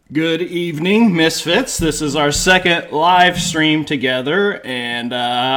Good evening, Misfits. This is our second live stream together, and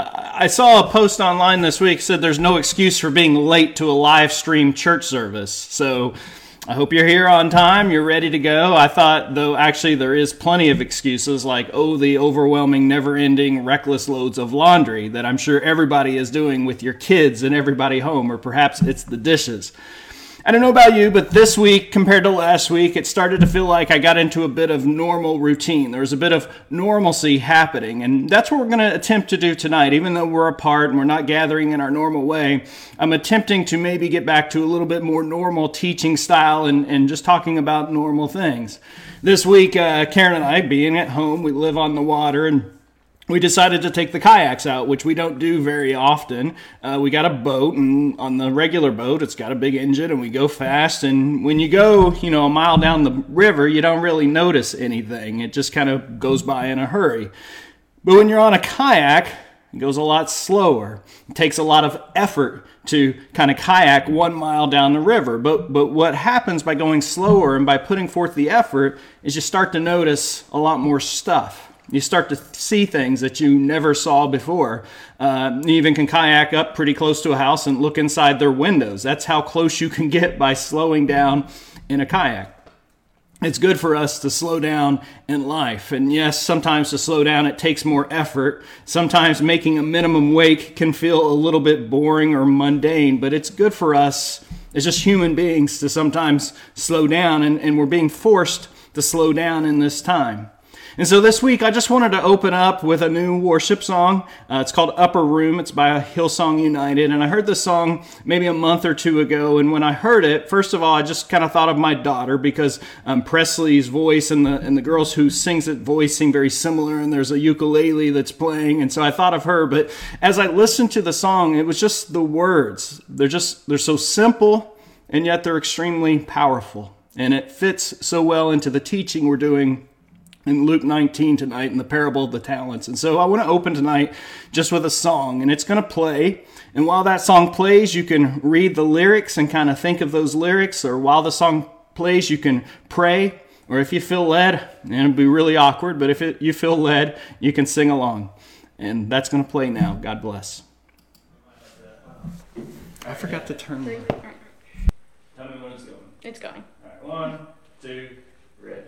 I saw a post online this week that said there's no excuse for being late to a live stream church service. So I hope you're here on time, you're ready to go. I thought, though, actually there is plenty of excuses like, the overwhelming, never-ending, reckless loads of laundry that I'm sure everybody is doing with your kids and everybody home, or perhaps it's the dishes. I don't know about you, but this week compared to last week, it started to feel like I got into a bit of normal routine. There was a bit of normalcy happening, and that's what we're going to attempt to do tonight. Even though we're apart and we're not gathering in our normal way, I'm attempting to maybe get back to a little bit more normal teaching style and just talking about normal things. This week, Karen and I, being at home, we live on the water, and we decided to take the kayaks out, which we don't do very often. We got a boat, and on the regular boat, it's got a big engine, and we go fast. And when you go, a mile down the river, you don't really notice anything. It just kind of goes by in a hurry. But when you're on a kayak, it goes a lot slower. It takes a lot of effort to kind of kayak 1 mile down the river. But what happens by going slower and by putting forth the effort is you start to notice a lot more stuff. You start to see things that you never saw before. You even can kayak up pretty close to a house and look inside their windows. That's how close you can get by slowing down in a kayak. It's good for us to slow down in life. And yes, sometimes to slow down, it takes more effort. Sometimes making a minimum wake can feel a little bit boring or mundane, but it's good for us as just human beings to sometimes slow down, and we're being forced to slow down in this time. And so this week, I just wanted to open up with a new worship song. It's called Upper Room. It's by Hillsong United. And I heard this song maybe a month or two ago. And when I heard it, first of all, I just kind of thought of my daughter because Presley's voice and the girls who sings it voice sing very similar. And there's a ukulele that's playing. And so I thought of her. But as I listened to the song, it was just the words. They're so simple, and yet they're extremely powerful. And it fits so well into the teaching we're doing in Luke 19 tonight in the parable of the talents. And so I want to open tonight just with a song, and it's going to play. And while that song plays, you can read the lyrics and kind of think of those lyrics, or while the song plays, you can pray, or if you feel led, and it'll be really awkward, but if you feel led, you can sing along. And that's going to play now. God bless. I forgot to turn the... Tell me when it's going. It's going. All right, 1, 2, ready.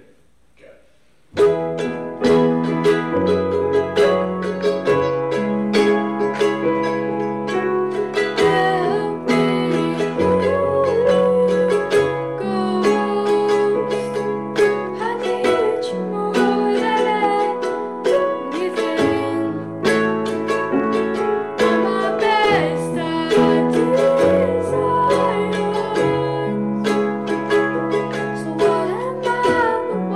So what am I?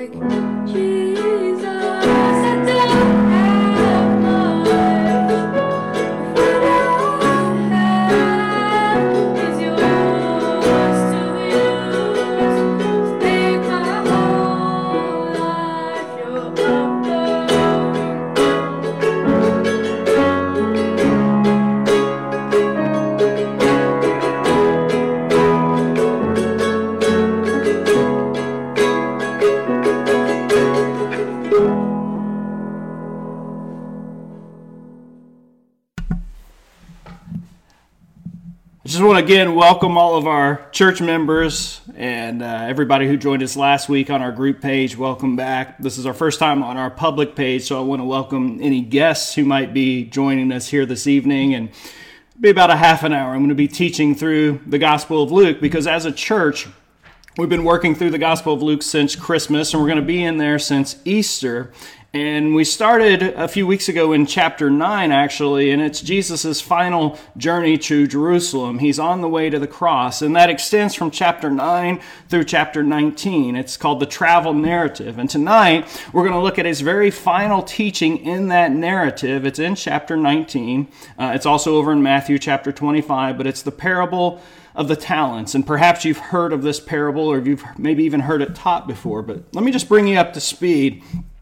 I just want to again welcome all of our church members and everybody who joined us last week on our group page. Welcome back. This is our first time on our public page, so I want to welcome any guests who might be joining us here this evening. And it'll be about a half an hour. I'm going to be teaching through the Gospel of Luke because as a church, we've been working through the Gospel of Luke since Christmas, and we're going to be in there since Easter. And we started a few weeks ago in chapter 9, actually, and it's Jesus' final journey to Jerusalem. He's on the way to the cross, and that extends from chapter 9 through chapter 19. It's called the travel narrative. And tonight, we're going to look at his very final teaching in that narrative. It's in chapter 19. It's also over in Matthew chapter 25, but it's the parable of the talents. And perhaps you've heard of this parable, or you've maybe even heard it taught before, but let me just bring you up to speed.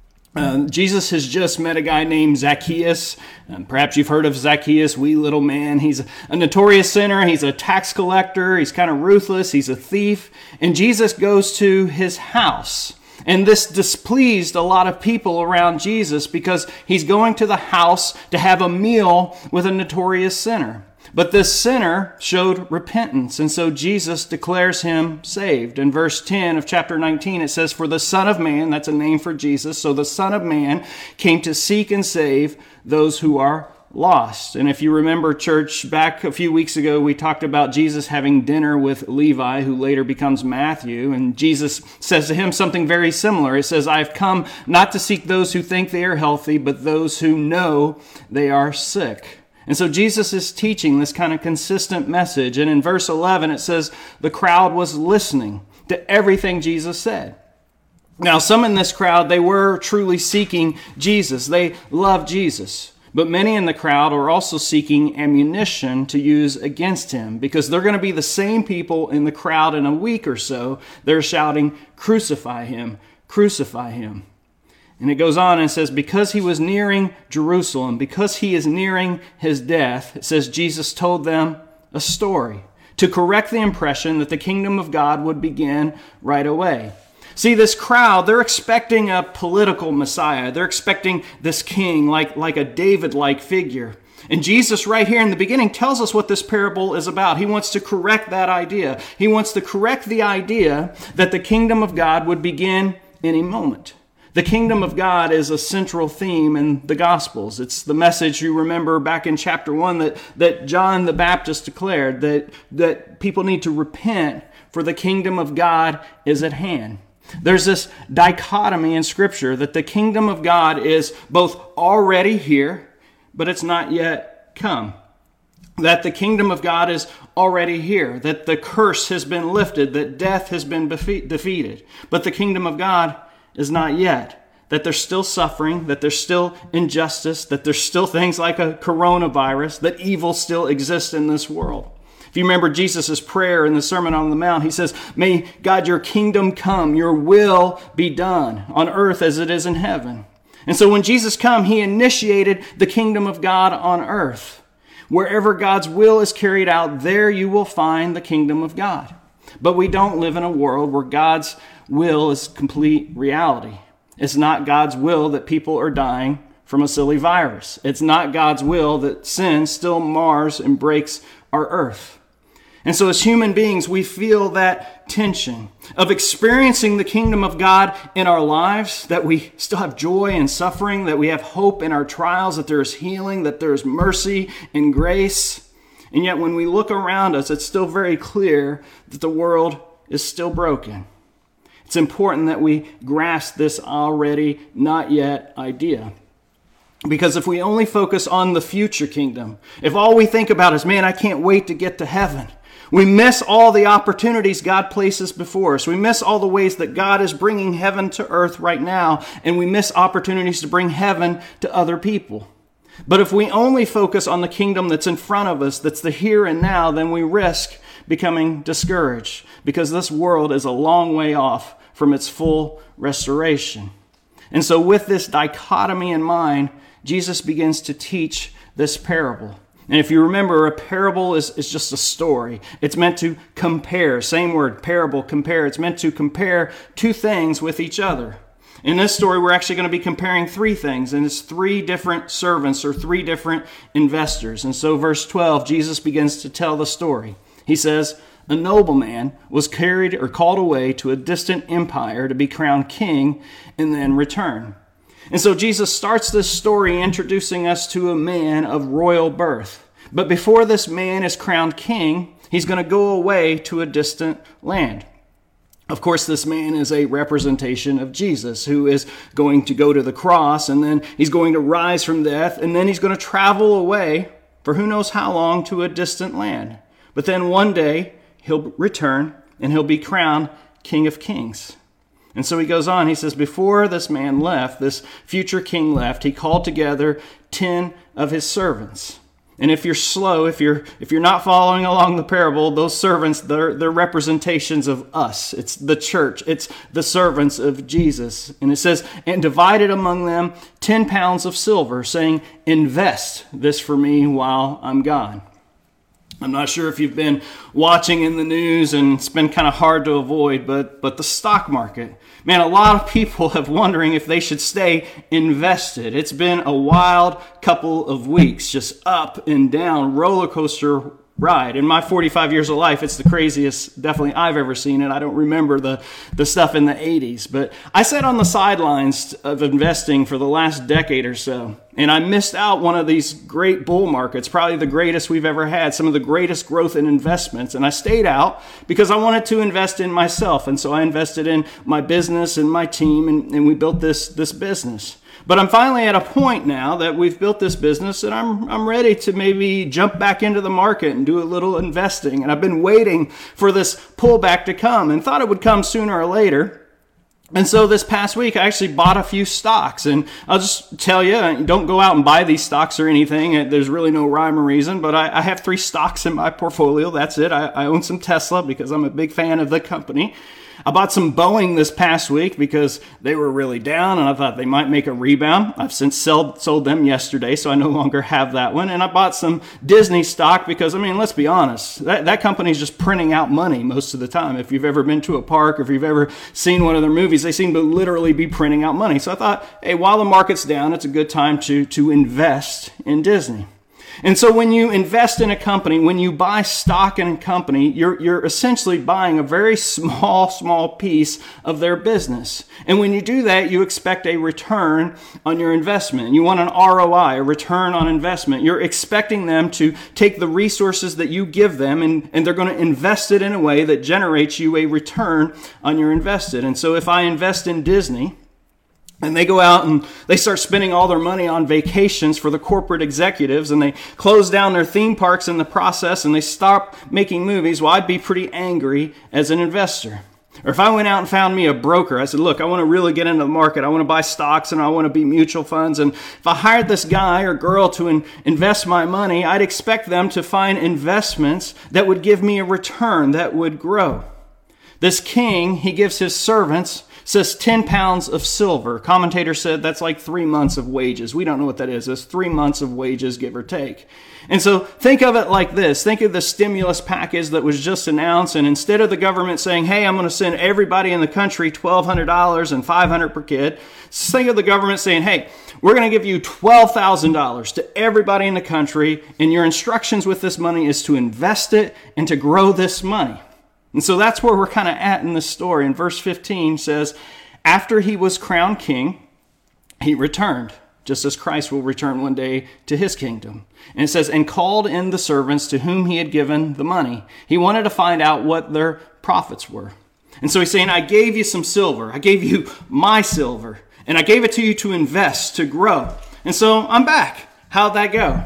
Jesus has just met a guy named Zacchaeus. Perhaps you've heard of Zacchaeus, wee little man. He's a notorious sinner. He's a tax collector. He's kind of ruthless. He's a thief. And Jesus goes to his house. And this displeased a lot of people around Jesus because he's going to the house to have a meal with a notorious sinner. But this sinner showed repentance, and so Jesus declares him saved. In verse 10 of chapter 19, it says, "For the Son of Man," that's a name for Jesus, so the Son of Man came to seek and save those who are lost. And if you remember, church, back a few weeks ago, we talked about Jesus having dinner with Levi, who later becomes Matthew, and Jesus says to him something very similar. It says, "I've come not to seek those who think they are healthy, but those who know they are sick." And so Jesus is teaching this kind of consistent message. And in verse 11, it says, the crowd was listening to everything Jesus said. Now, some in this crowd, they were truly seeking Jesus. They loved Jesus. But many in the crowd are also seeking ammunition to use against him, because they're going to be the same people in the crowd in a week or so. They're shouting, "Crucify him, crucify him." And it goes on and says, because he was nearing Jerusalem, because he is nearing his death, it says Jesus told them a story to correct the impression that the kingdom of God would begin right away. See, this crowd, they're expecting a political Messiah. They're expecting this king like a David-like figure. And Jesus right here in the beginning tells us what this parable is about. He wants to correct that idea. He wants to correct the idea that the kingdom of God would begin any moment. The kingdom of God is a central theme in the Gospels. It's the message you remember back in chapter 1 that John the Baptist declared, that people need to repent, for the kingdom of God is at hand. There's this dichotomy in Scripture that the kingdom of God is both already here, but it's not yet come. That the kingdom of God is already here, that the curse has been lifted, that death has been defeated, but the kingdom of God is not yet, that there's still suffering, that there's still injustice, that there's still things like a coronavirus, that evil still exists in this world. If you remember Jesus' prayer in the Sermon on the Mount, he says, "May God, your kingdom come, your will be done on earth as it is in heaven." And so when Jesus came, he initiated the kingdom of God on earth. Wherever God's will is carried out, there you will find the kingdom of God. But we don't live in a world where God's will is complete reality. It's not God's will that people are dying from a silly virus. It's not God's will that sin still mars and breaks our earth. And so as human beings, we feel that tension of experiencing the kingdom of God in our lives, that we still have joy in suffering, that we have hope in our trials, that there is healing, that there is mercy and grace. And yet when we look around us, it's still very clear that the world is still broken. It's important that we grasp this already not yet idea. Because if we only focus on the future kingdom, if all we think about is, man, I can't wait to get to heaven, We miss all the opportunities God places before us. We miss all the ways that God is bringing heaven to earth right now, and we miss opportunities to bring heaven to other people. But if we only focus on the kingdom that's in front of us, that's the here and now, then we risk becoming discouraged, because this world is a long way off from its full restoration. And so with this dichotomy in mind, Jesus begins to teach this parable. And if you remember, a parable is just a story. It's meant to compare. Same word, parable, compare. It's meant to compare two things with each other. In this story, we're actually going to be comparing three things, and it's three different servants or three different investors. And so verse 12, Jesus begins to tell the story. He says, a nobleman was carried or called away to a distant empire to be crowned king and then return. And so Jesus starts this story introducing us to a man of royal birth. But before this man is crowned king, he's going to go away to a distant land. Of course, this man is a representation of Jesus, who is going to go to the cross, and then he's going to rise from death, and then he's going to travel away for who knows how long to a distant land. But then one day he'll return and he'll be crowned King of Kings. And so he goes on, he says, before this man left, this future king left, he called together 10 of his servants. And if you're slow, if you're not following along the parable, those servants, they're representations of us. It's the church. It's the servants of Jesus. And it says, and divided among them 10 pounds of silver, saying, invest this for me while I'm gone. I'm not sure if you've been watching in the news, and it's been kind of hard to avoid, but the stock market. Man, a lot of people have wondering if they should stay invested. It's been a wild couple of weeks, just up and down, roller coaster ride. In my 45 years of life, it's the craziest definitely I've ever seen it. I don't remember the stuff in the 80s, but I sat on the sidelines of investing for the last decade or so, and I missed out one of these great bull markets, probably the greatest we've ever had, some of the greatest growth in investments. And I stayed out because I wanted to invest in myself. And so I invested in my business and my team, and we built this business. But I'm finally at a point now that we've built this business, and I'm ready to maybe jump back into the market and do a little investing. And I've been waiting for this pullback to come and thought it would come sooner or later. And so this past week, I actually bought a few stocks. And I'll just tell you, don't go out and buy these stocks or anything. There's really no rhyme or reason. But I have 3 stocks in my portfolio. That's it. I own some Tesla because I'm a big fan of the company. I bought some Boeing this past week because they were really down, and I thought they might make a rebound. I've since sold them yesterday, so I no longer have that one. And I bought some Disney stock because, I mean, let's be honest, that company's just printing out money most of the time. If you've ever been to a park or if you've ever seen one of their movies, they seem to literally be printing out money. So I thought, hey, while the market's down, it's a good time to invest in Disney. And so when you invest in a company, when you buy stock in a company, you're essentially buying a very small piece of their business. And when you do that, you expect a return on your investment. You want an ROI, a return on investment. You're expecting them to take the resources that you give them, and they're going to invest it in a way that generates you a return on your invested. And so if I invest in Disney, and they go out and they start spending all their money on vacations for the corporate executives, and they close down their theme parks in the process, and they stop making movies, well, I'd be pretty angry as an investor. Or if I went out and found me a broker, I said, look, I want to really get into the market. I want to buy stocks and I want to be mutual funds. And if I hired this guy or girl to invest my money, I'd expect them to find investments that would give me a return that would grow. This king, he gives his servants, says 10 pounds of silver. Commentator said that's like 3 months of wages. We don't know what that is. It's 3 months of wages, give or take. And so think of it like this. Think of the stimulus package that was just announced. And instead of the government saying, hey, I'm going to send everybody in the country $1,200 and $500 per kid, think of the government saying, hey, we're going to give you $12,000 to everybody in the country. And your instructions with this money is to invest it and to grow this money. And so that's where we're kind of at in this story. And verse 15 says, after he was crowned king, he returned, just as Christ will return one day to his kingdom. And it says, and called in the servants to whom he had given the money. He wanted to find out what their profits were. And so he's saying, I gave you some silver. I gave you my silver. And I gave it to you to invest, to grow. And so I'm back. How'd that go?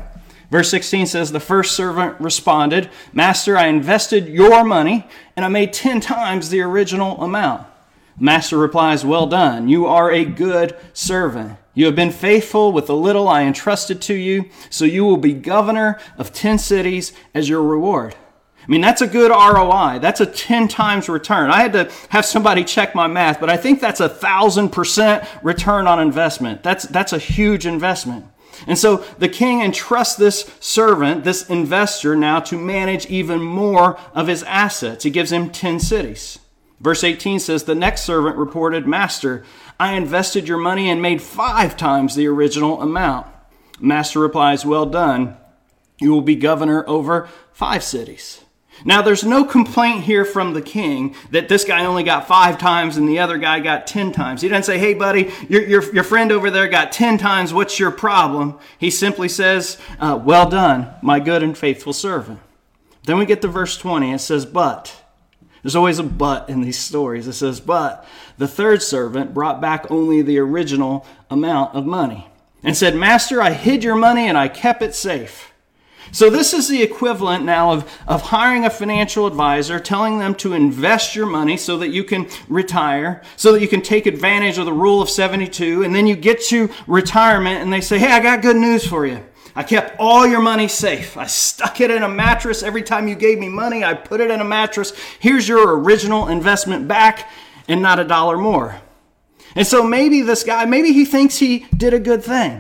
Verse 16 says, the first servant responded, Master, I invested your money and I made 10 times the original amount. Master replies, well done. You are a good servant. You have been faithful with the little I entrusted to you, so you will be governor of 10 cities as your reward. I mean, that's a good ROI. That's a 10 times return. I had to have somebody check my math, but I think that's 1,000% return on investment. That's a huge investment. And so the king entrusts this servant, this investor now, to manage even more of his assets. He gives him 10 cities. Verse 18 says, the next servant reported, Master, I invested your money and made 5 times the original amount. Master replies, well done. You will be governor over 5 cities. Now, there's no complaint here from the king that this guy only got 5 times and the other guy got 10 times. He doesn't say, hey, buddy, your friend over there got 10 times. What's your problem? He simply says, well done, my good and faithful servant. Then we get to verse 20. It says, but. There's always a but in these stories. It says, but the third servant brought back only the original amount of money and said, Master, I hid your money and I kept it safe. So this is the equivalent now of hiring a financial advisor, telling them to invest your money so that you can retire, so that you can take advantage of the rule of 72, and then you get to retirement and they say, hey, I got good news for you. I kept all your money safe. I stuck it in a mattress. Every time you gave me money, I put it in a mattress. Here's your original investment back and not $1 more. And so maybe this guy, maybe he thinks he did a good thing.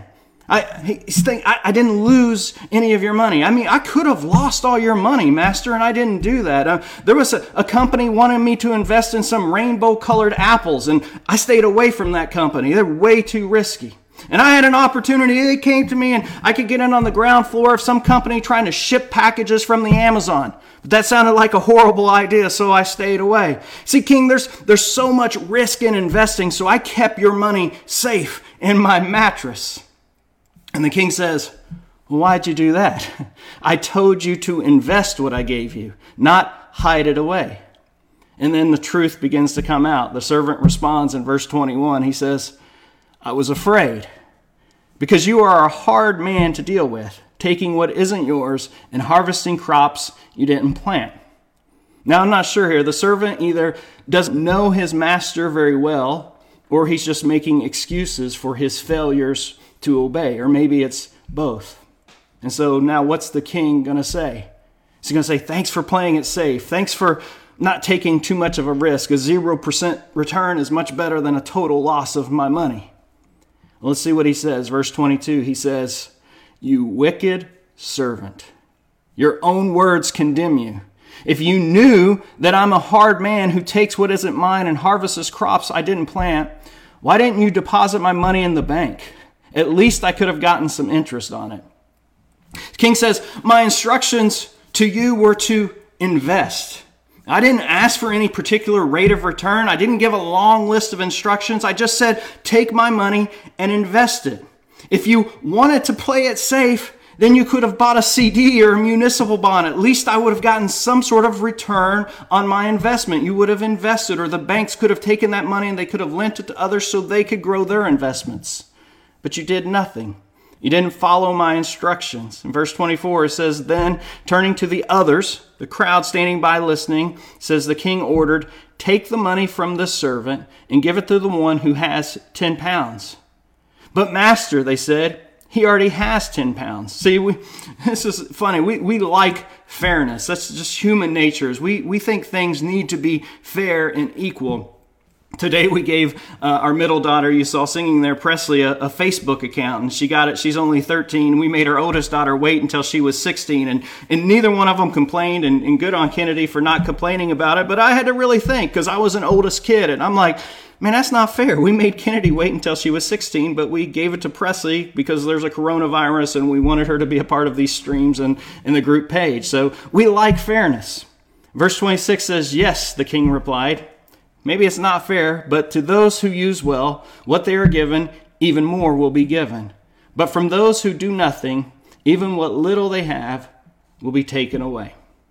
I didn't lose any of your money. I mean, I could have lost all your money, Master, and I didn't do that. There was a company wanting me to invest in some rainbow-colored apples, and I stayed away from that company. They're way too risky. And I had an opportunity. They came to me, and I could get in on the ground floor of some company trying to ship packages from the Amazon. But that sounded like a horrible idea, so I stayed away. See, King, there's so much risk in investing, so I kept your money safe in my mattress. And the king says, well, why'd you do that? I told you to invest what I gave you, not hide it away. And then the truth begins to come out. The servant responds in verse 21. He says, I was afraid because you are a hard man to deal with, taking what isn't yours and harvesting crops you didn't plant. Now, I'm not sure here. The servant either doesn't know his master very well, or he's just making excuses for his failures to obey, or maybe it's both. And so now what's the king going to say? He's going to say, thanks for playing it safe. Thanks for not taking too much of a risk. A 0% return is much better than a total loss of my money. Well, let's see what he says. Verse 22, he says, you wicked servant. Your own words condemn you. If you knew that I'm a hard man who takes what isn't mine and harvests crops I didn't plant, why didn't you deposit my money in the bank? At least I could have gotten some interest on it. The king says, my instructions to you were to invest. I didn't ask for any particular rate of return. I didn't give a long list of instructions. I just said, take my money and invest it. If you wanted to play it safe, then you could have bought a CD or a municipal bond. At least I would have gotten some sort of return on my investment. You would have invested, or the banks could have taken that money and they could have lent it to others so they could grow their investments. But you did nothing. You didn't follow my instructions. In verse 24, it says, then turning to the others, the crowd standing by listening, says the king ordered, take the money from the servant and give it to the one who has 10 pounds. But master, they said, he already has 10 pounds. See, this is funny. We like fairness. That's just human nature. We think things need to be fair and equal. Today we gave our middle daughter, you saw singing there, Presley, a Facebook account, and she got it. She's only 13. We made our oldest daughter wait until she was 16, and neither one of them complained, and good on Kennedy for not complaining about it, but I had to really think, because I was an oldest kid, and I'm like, man, that's not fair. We made Kennedy wait until she was 16, but we gave it to Presley because there's a coronavirus, and we wanted her to be a part of these streams and in the group page. So we like fairness. Verse 26 says, yes, the king replied. Maybe it's not fair, but to those who use well, what they are given, even more will be given. But from those who do nothing, even what little they have will be taken away.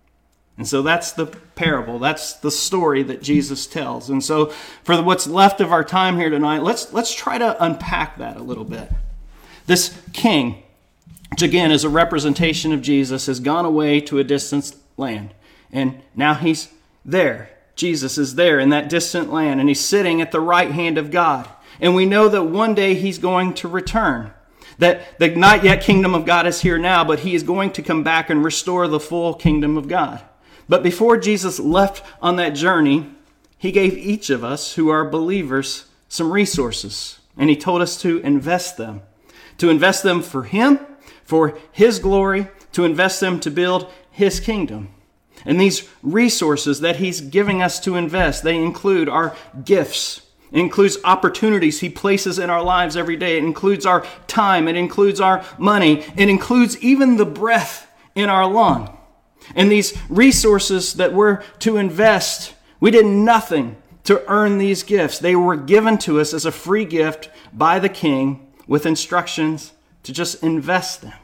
And so that's the parable. That's the story that Jesus tells. And so for what's left of our time here tonight, let's try to unpack that a little bit. This king, which again is a representation of Jesus, has gone away to a distant land. And now he's there. Jesus is there in that distant land, and he's sitting at the right hand of God. And we know that one day he's going to return. That the not yet kingdom of God is here now, but he is going to come back and restore the full kingdom of God. But before Jesus left on that journey, he gave each of us who are believers some resources. And he told us to invest them. To invest them for him, for his glory, to invest them to build his kingdom. And these resources that he's giving us to invest, they include our gifts. It includes opportunities he places in our lives every day. It includes our time. It includes our money. It includes even the breath in our lung. And these resources that we're to invest, we did nothing to earn these gifts. They were given to us as a free gift by the King with instructions to just invest them.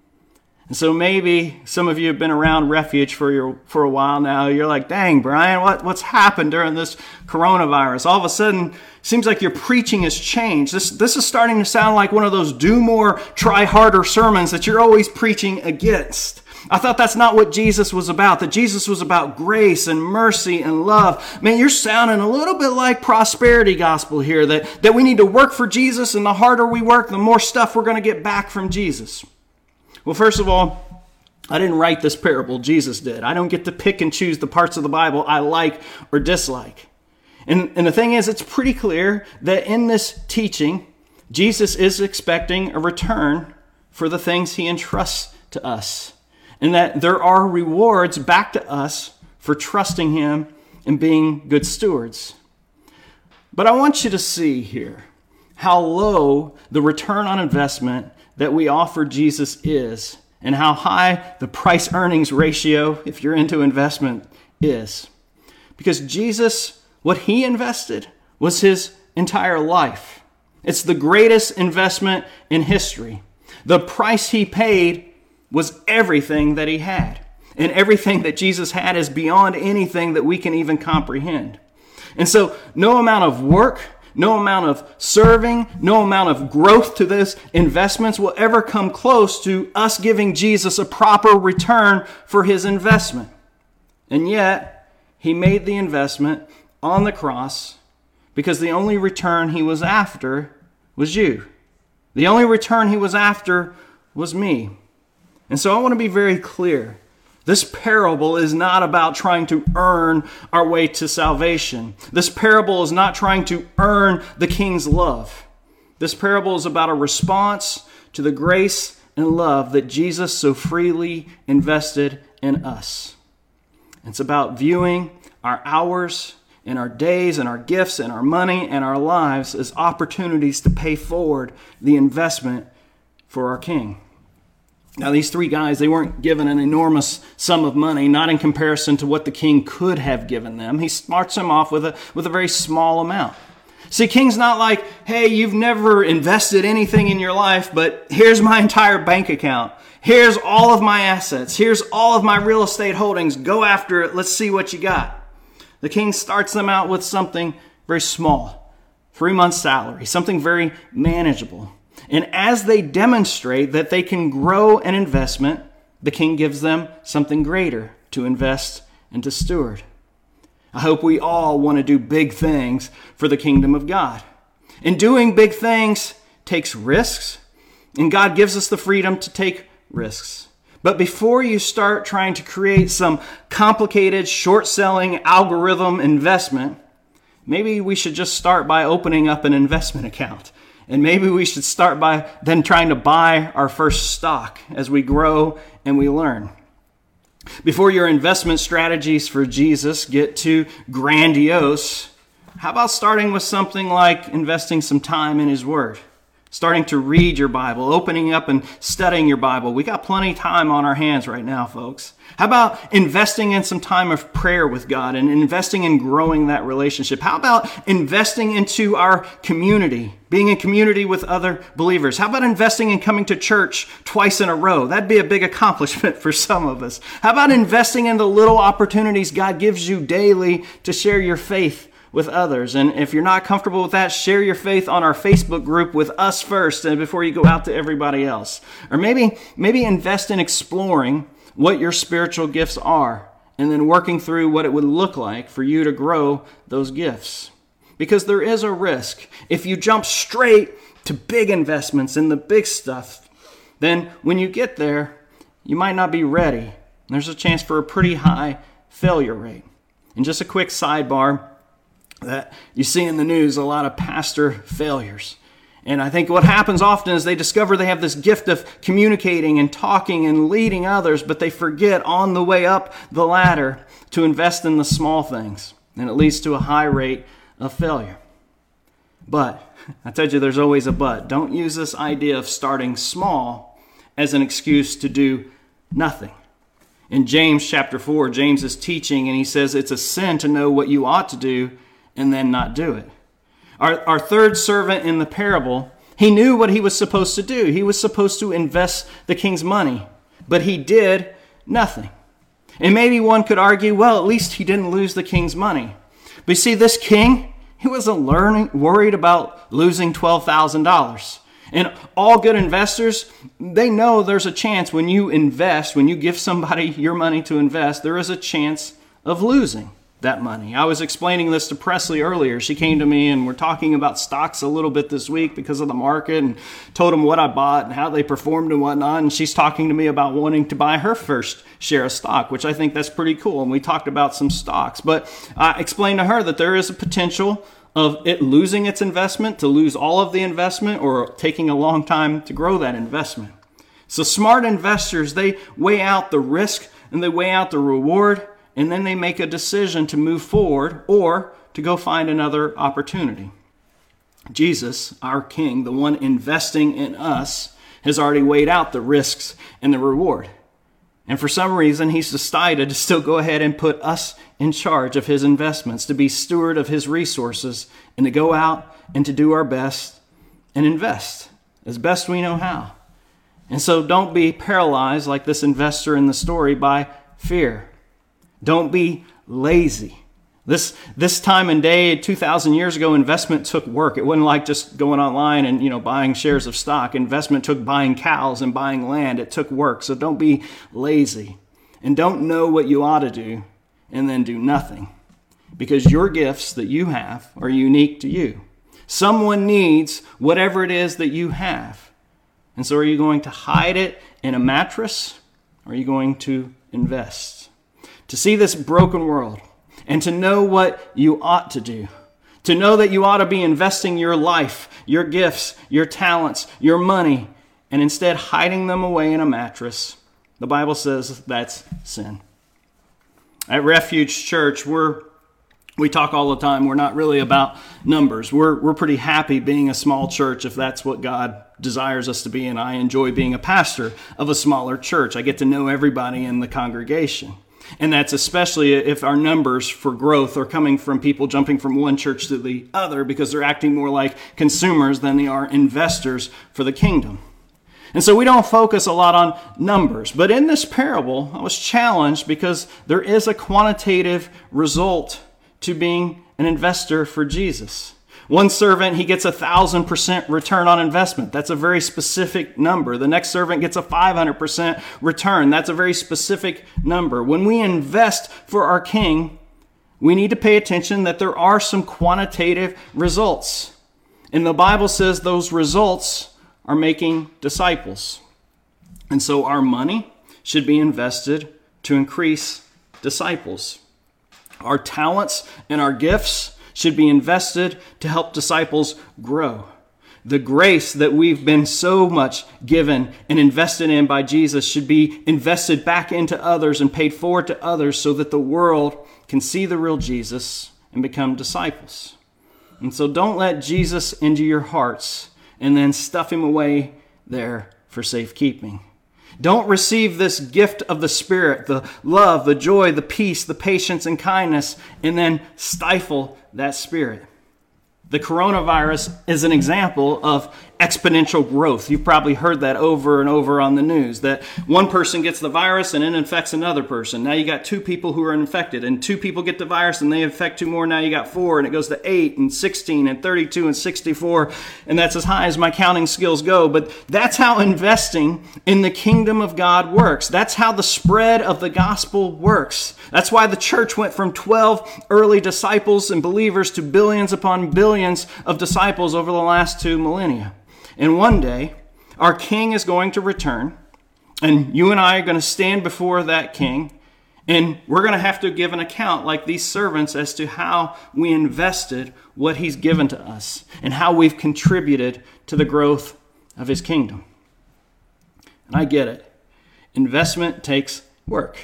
And so maybe some of you have been around Refuge for a while now. You're like, dang, Brian, what's happened during this coronavirus? All of a sudden, seems like your preaching has changed. This is starting to sound like one of those do more, try harder sermons that you're always preaching against. I thought that's not what Jesus was about, that Jesus was about grace and mercy and love. Man, you're sounding a little bit like prosperity gospel here, that we need to work for Jesus, and the harder we work, the more stuff we're going to get back from Jesus. Well, first of all, I didn't write this parable. Jesus did. I don't get to pick and choose the parts of the Bible I like or dislike. And the thing is, it's pretty clear that in this teaching, Jesus is expecting a return for the things he entrusts to us. And that there are rewards back to us for trusting him and being good stewards. But I want you to see here how low the return on investment that we offer Jesus is, and how high the price-earnings ratio, if you're into investment, is. Because Jesus, what he invested was his entire life. It's the greatest investment in history. The price he paid was everything that he had. And everything that Jesus had is beyond anything that we can even comprehend. And so no amount of work, no amount of serving, no amount of growth to those investments will ever come close to us giving Jesus a proper return for his investment. And yet, he made the investment on the cross because the only return he was after was you. The only return he was after was me. And so I want to be very clear. This parable is not about trying to earn our way to salvation. This parable is not trying to earn the King's love. This parable is about a response to the grace and love that Jesus so freely invested in us. It's about viewing our hours and our days and our gifts and our money and our lives as opportunities to pay forward the investment for our King. Now, these three guys, they weren't given an enormous sum of money, not in comparison to what the king could have given them. He starts them off with a very small amount. See, king's not like, hey, you've never invested anything in your life, but here's my entire bank account. Here's all of my assets. Here's all of my real estate holdings. Go after it. Let's see what you got. The king starts them out with something very small, 3 months' salary, something very manageable. And as they demonstrate that they can grow an investment, the king gives them something greater to invest and to steward. I hope we all want to do big things for the kingdom of God. And doing big things takes risks, and God gives us the freedom to take risks. But before you start trying to create some complicated, short-selling algorithm investment, maybe we should just start by opening up an investment account. And maybe we should start by then trying to buy our first stock as we grow and we learn. Before your investment strategies for Jesus get too grandiose, how about starting with something like investing some time in his word? Starting to read your Bible, opening up and studying your Bible. We got plenty of time on our hands right now, folks. How about investing in some time of prayer with God and investing in growing that relationship? How about investing into our community, being in community with other believers? How about investing in coming to church twice in a row? That'd be a big accomplishment for some of us. How about investing in the little opportunities God gives you daily to share your faith with others. And if you're not comfortable with that, share your faith on our Facebook group with us first and before you go out to everybody else. Or maybe invest in exploring what your spiritual gifts are and then working through what it would look like for you to grow those gifts. Because there is a risk. If you jump straight to big investments in the big stuff, then when you get there, you might not be ready. There's a chance for a pretty high failure rate. And just a quick sidebar, that you see in the news a lot of pastor failures. And I think what happens often is they discover they have this gift of communicating and talking and leading others, but they forget on the way up the ladder to invest in the small things. And it leads to a high rate of failure. But, I told you there's always a but. Don't use this idea of starting small as an excuse to do nothing. In James chapter 4, James is teaching and he says it's a sin to know what you ought to do and then not do it. Our third servant in the parable, he knew what he was supposed to do. He was supposed to invest the king's money, but he did nothing. And maybe one could argue, well, at least he didn't lose the king's money. But you see, this king, he wasn't worried about losing $12,000. And all good investors, they know there's a chance when you invest, when you give somebody your money to invest, there is a chance of losing that money. I was explaining this to Presley earlier. She came to me and we're talking about stocks a little bit this week because of the market and told them what I bought and how they performed and whatnot. And she's talking to me about wanting to buy her first share of stock, which I think that's pretty cool. And we talked about some stocks, but I explained to her that there is a potential of it losing its investment, to lose all of the investment, or taking a long time to grow that investment. So smart investors, they weigh out the risk and they weigh out the reward, and then they make a decision to move forward or to go find another opportunity. Jesus, our King, the one investing in us, has already weighed out the risks and the reward. And for some reason, he's decided to still go ahead and put us in charge of his investments, to be steward of his resources, and to go out and to do our best and invest as best we know how. And so don't be paralyzed like this investor in the story by fear. Don't be lazy. This time and day, 2,000 years ago, investment took work. It wasn't like just going online and buying shares of stock. Investment took buying cows and buying land. It took work. So don't be lazy. And don't know what you ought to do and then do nothing. Because your gifts that you have are unique to you. Someone needs whatever it is that you have. And so are you going to hide it in a mattress, or are you going to invest? To see this broken world and to know what you ought to do. To know that you ought to be investing your life, your gifts, your talents, your money, and instead hiding them away in a mattress. The Bible says that's sin. At Refuge Church, we talk all the time. We're not really about numbers. We're pretty happy being a small church if that's what God desires us to be, and I enjoy being a pastor of a smaller church. I get to know everybody in the congregation. And that's especially if our numbers for growth are coming from people jumping from one church to the other because they're acting more like consumers than they are investors for the kingdom. And so we don't focus a lot on numbers. But in this parable, I was challenged because there is a quantitative result to being an investor for Jesus. One servant, he gets 1,000% return on investment. That's a very specific number. The next servant gets a 500% return. That's a very specific number. When we invest for our King, we need to pay attention that there are some quantitative results. And the Bible says those results are making disciples. And so our money should be invested to increase disciples. Our talents and our gifts should be invested to help disciples grow. The grace that we've been so much given and invested in by Jesus should be invested back into others and paid forward to others so that the world can see the real Jesus and become disciples. And so don't let Jesus into your hearts and then stuff him away there for safekeeping. Don't receive this gift of the Spirit, the love, the joy, the peace, the patience, and kindness, and then stifle that Spirit. The coronavirus is an example of exponential growth. You've probably heard that over and over on the news, that one person gets the virus and it infects another person. Now you got 2 people who are infected, and 2 people get the virus and they infect 2 more. Now you got 4, and it goes to 8 and 16 and 32 and 64. And that's as high as my counting skills go. But that's how investing in the kingdom of God works. That's how the spread of the gospel works. That's why the church went from 12 early disciples and believers to billions upon billions of disciples over the last 2 millennia. And one day, our King is going to return, and you and I are going to stand before that King, and we're going to have to give an account like these servants as to how we invested what he's given to us and how we've contributed to the growth of his kingdom. And I get it. Investment takes work.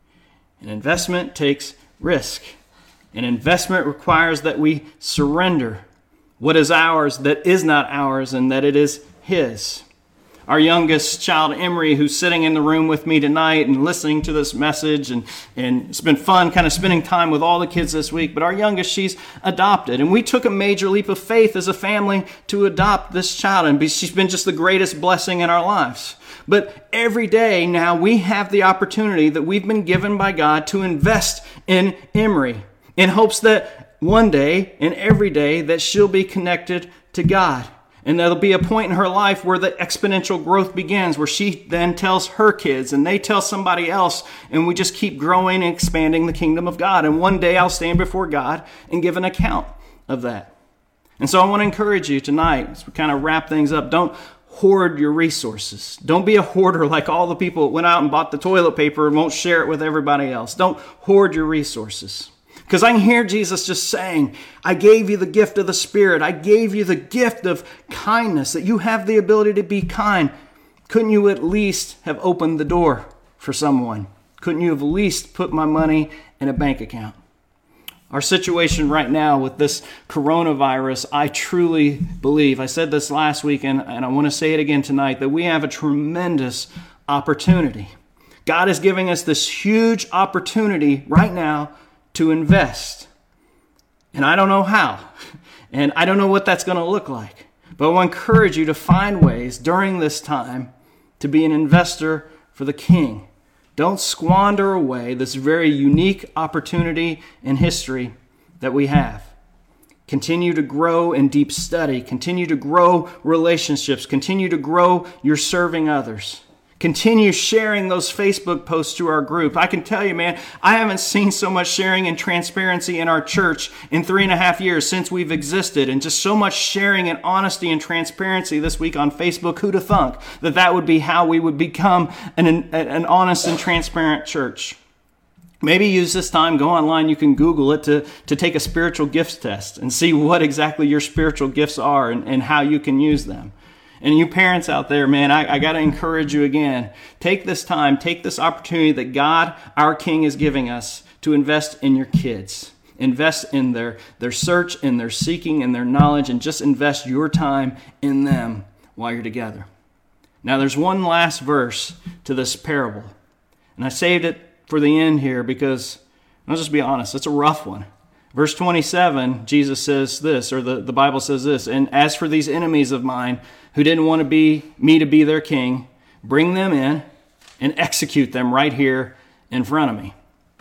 An investment takes risk. An investment requires that we surrender what is ours that is not ours, and that it is his. Our youngest child, Emery, who's sitting in the room with me tonight and listening to this message, and it's been fun kind of spending time with all the kids this week, but our youngest, she's adopted. And we took a major leap of faith as a family to adopt this child, and she's been just the greatest blessing in our lives. But every day now we have the opportunity that we've been given by God to invest in Emery in hopes that one day and every day that she'll be connected to God. And there'll be a point in her life where the exponential growth begins, where she then tells her kids and they tell somebody else, and we just keep growing and expanding the kingdom of God. And one day I'll stand before God and give an account of that. And so I want to encourage you tonight, as we kind of wrap things up, don't hoard your resources. Don't be a hoarder like all the people that went out and bought the toilet paper and won't share it with everybody else. Don't hoard your resources. Because I can hear Jesus just saying, I gave you the gift of the Spirit. I gave you the gift of kindness, that you have the ability to be kind. Couldn't you at least have opened the door for someone? Couldn't you have at least put my money in a bank account? Our situation right now with this coronavirus, I truly believe, I said this last week and I want to say it again tonight, that we have a tremendous opportunity. God is giving us this huge opportunity right now to invest. And I don't know how. And I don't know what that's going to look like. But I want to encourage you to find ways during this time to be an investor for the King. Don't squander away this very unique opportunity in history that we have. Continue to grow in deep study. Continue to grow relationships. Continue to grow your serving others. Continue sharing those Facebook posts to our group. I can tell you, man, I haven't seen so much sharing and transparency in our church in 3.5 years since we've existed, and just so much sharing and honesty and transparency this week on Facebook. Who'd have thunk that would be how we would become an honest and transparent church? Maybe use this time, go online, you can Google it to take a spiritual gifts test and see what exactly your spiritual gifts are and how you can use them. And you parents out there, man, I got to encourage you again. Take this time, take this opportunity that God, our King, is giving us to invest in your kids. Invest in their search, in their seeking, in their knowledge, and just invest your time in them while you're together. Now, there's one last verse to this parable. And I saved it for the end here because, I'll just be honest, it's a rough one. Verse 27, Jesus says this, or the Bible says this, and as for these enemies of mine who didn't want me to be their king, bring them in and execute them right here in front of me.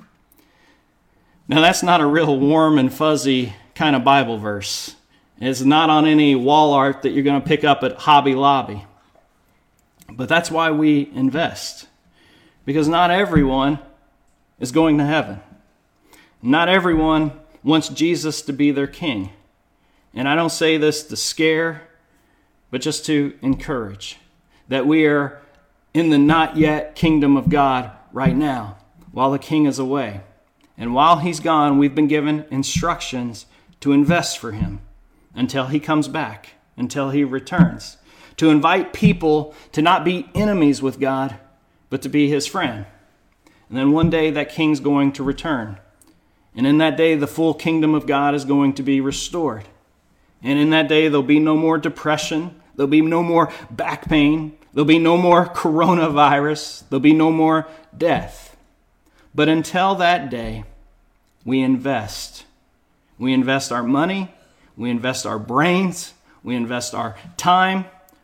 Now that's not a real warm and fuzzy kind of Bible verse. It's not on any wall art that you're going to pick up at Hobby Lobby. But that's why we invest. Because not everyone is going to heaven. Not everyone wants Jesus to be their king. And I don't say this to scare, but just to encourage that we are in the not yet kingdom of God right now while the king is away. And while he's gone, we've been given instructions to invest for him until he comes back, until he returns. To invite people to not be enemies with God, but to be his friend. And then one day that king's going to return. And in that day, the full kingdom of God is going to be restored. And in that day, there'll be no more depression. There'll be no more back pain. There'll be no more coronavirus. There'll be no more death. But until that day, we invest. We invest our money. We invest our brains. We invest our time.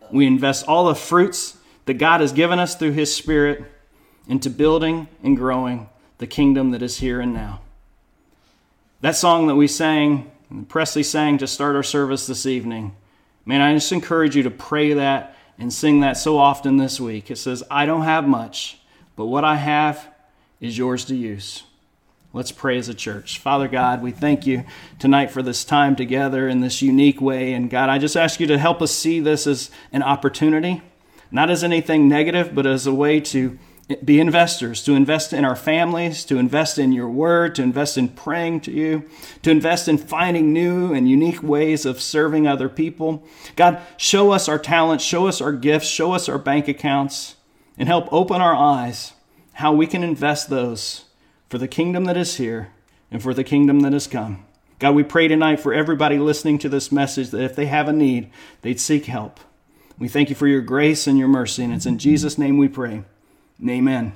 We invest all the fruits that God has given us through His Spirit into building and growing the kingdom that is here and now. That song that we sang, and Presley sang to start our service this evening, man, I just encourage you to pray that and sing that so often this week. It says, I don't have much, but what I have is yours to use. Let's pray as a church. Father God, we thank you tonight for this time together in this unique way. And God, I just ask you to help us see this as an opportunity, not as anything negative, but as a way to be investors, to invest in our families, to invest in your word, to invest in praying to you, to invest in finding new and unique ways of serving other people. God, show us our talents, show us our gifts, show us our bank accounts, and help open our eyes how we can invest those for the kingdom that is here and for the kingdom that has come. God, we pray tonight for everybody listening to this message that if they have a need, they'd seek help. We thank you for your grace and your mercy, and it's in Jesus' name we pray. Amen.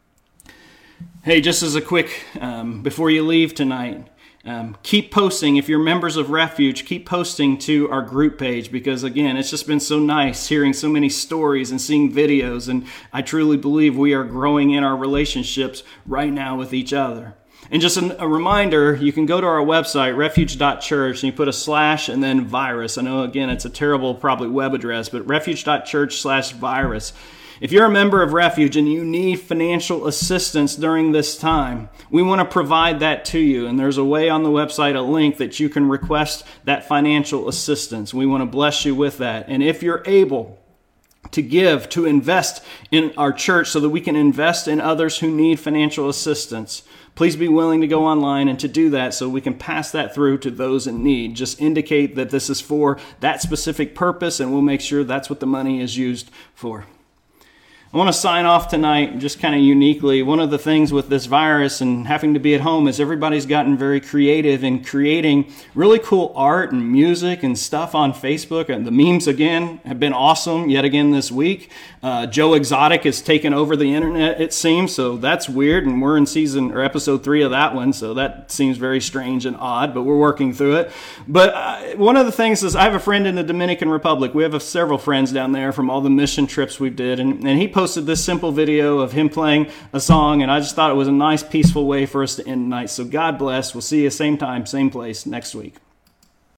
Hey, just as a quick, before you leave tonight, keep posting. If you're members of Refuge, keep posting to our group page because, again, it's just been so nice hearing so many stories and seeing videos, and I truly believe we are growing in our relationships right now with each other. And just a reminder, you can go to our website, refuge.church, and you put a / and then virus. I know, again, it's a terrible, probably web address, but refuge.church/virus. If you're a member of Refuge and you need financial assistance during this time, we want to provide that to you. And there's a way on the website, a link that you can request that financial assistance. We want to bless you with that. And if you're able to give, to invest in our church so that we can invest in others who need financial assistance, please be willing to go online and to do that so we can pass that through to those in need. Just indicate that this is for that specific purpose, and we'll make sure that's what the money is used for. I want to sign off tonight just kind of uniquely. One of the things with this virus and having to be at home is everybody's gotten very creative in creating really cool art and music and stuff on Facebook. And the memes, again, have been awesome yet again this week. Joe Exotic has taken over the internet, it seems, so that's weird. And we're in episode 3 of that one, so that seems very strange and odd, but we're working through it. But one of the things is I have a friend in the Dominican Republic. We have several friends down there from all the mission trips we did, and he posted this simple video of him playing a song, and I just thought it was a nice, peaceful way for us to end the night. So God bless. We'll see you same time, same place next week.